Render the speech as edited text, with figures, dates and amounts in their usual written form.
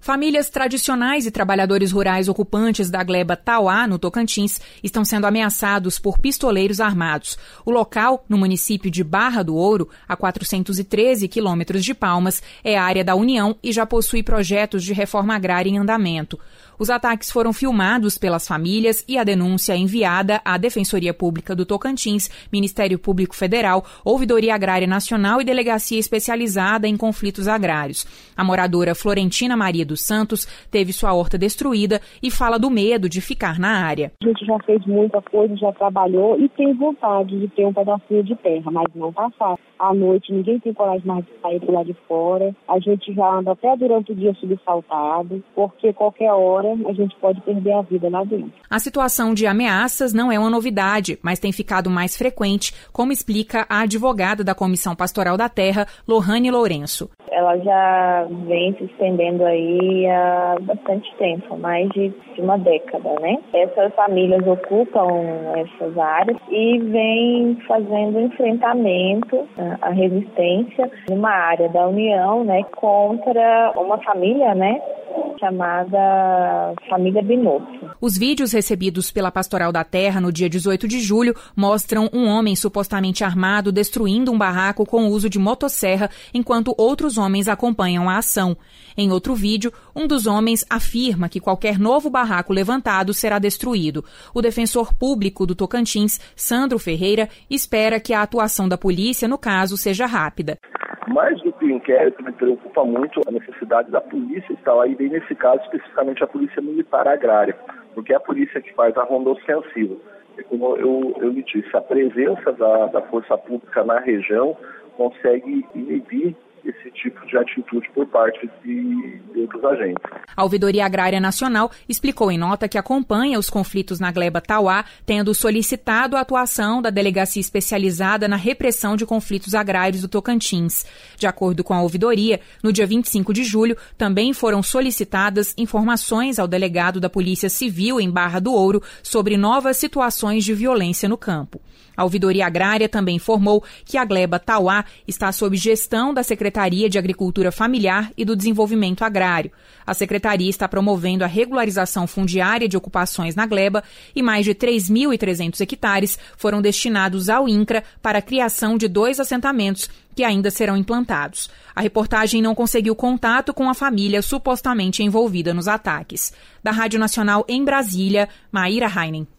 Famílias tradicionais e trabalhadores rurais ocupantes da gleba Tauá, no Tocantins, estão sendo ameaçados por pistoleiros armados. O local, no município de Barra do Ouro, a 413 quilômetros de Palmas, é área da União e já possui projetos de reforma agrária em andamento. Os ataques foram filmados pelas famílias e a denúncia enviada à Defensoria Pública do Tocantins, Ministério Público Federal, Ouvidoria Agrária Nacional e Delegacia Especializada em Conflitos Agrários. A moradora Florentina Maria dos Santos teve sua horta destruída e fala do medo de ficar na área. A gente já fez muita coisa, já trabalhou e tem vontade de ter um pedacinho de terra, mas não tá fácil. À noite ninguém tem coragem mais de sair do lado de fora. A gente já anda até durante o dia subsaltado, porque qualquer hora a gente pode perder a vida lá dentro. A situação de ameaças não é uma novidade, mas tem ficado mais frequente, como explica a advogada da Comissão Pastoral da Terra, Lohane Lourenço. Ela já vem se estendendo aí há bastante tempo, mais de uma década, né? Essas famílias ocupam essas áreas e vêm fazendo enfrentamento, a resistência, numa área da União, né, contra uma família, né, chamada Família Binotto. Os vídeos recebidos pela Pastoral da Terra no dia 18 de julho mostram um homem supostamente armado destruindo um barraco com o uso de motosserra, enquanto outros homens acompanham a ação. Em outro vídeo, um dos homens afirma que qualquer novo barraco levantado será destruído. O defensor público do Tocantins, Sandro Ferreira, espera que a atuação da polícia no caso seja rápida. Mais do que o inquérito, me preocupa muito a necessidade da polícia estar lá, e bem nesse caso especificamente a Polícia Militar Agrária, porque é a polícia que faz a ronda ostensiva. E como eu lhe disse, a presença da força pública na região consegue inibir esse tipo de atitude por parte de outros agentes. A Ouvidoria Agrária Nacional explicou em nota que acompanha os conflitos na gleba Tauá, tendo solicitado a atuação da Delegacia Especializada na Repressão de Conflitos Agrários do Tocantins. De acordo com a Ouvidoria, no dia 25 de julho, também foram solicitadas informações ao delegado da Polícia Civil em Barra do Ouro sobre novas situações de violência no campo. A Ouvidoria Agrária também informou que a gleba Tauá está sob gestão da Secretaria de Agricultura Familiar e do Desenvolvimento Agrário. A Secretaria está promovendo a regularização fundiária de ocupações na gleba e mais de 3.300 hectares foram destinados ao INCRA para a criação de 2 assentamentos que ainda serão implantados. A reportagem não conseguiu contato com a família supostamente envolvida nos ataques. Da Rádio Nacional em Brasília, Maíra Heinen.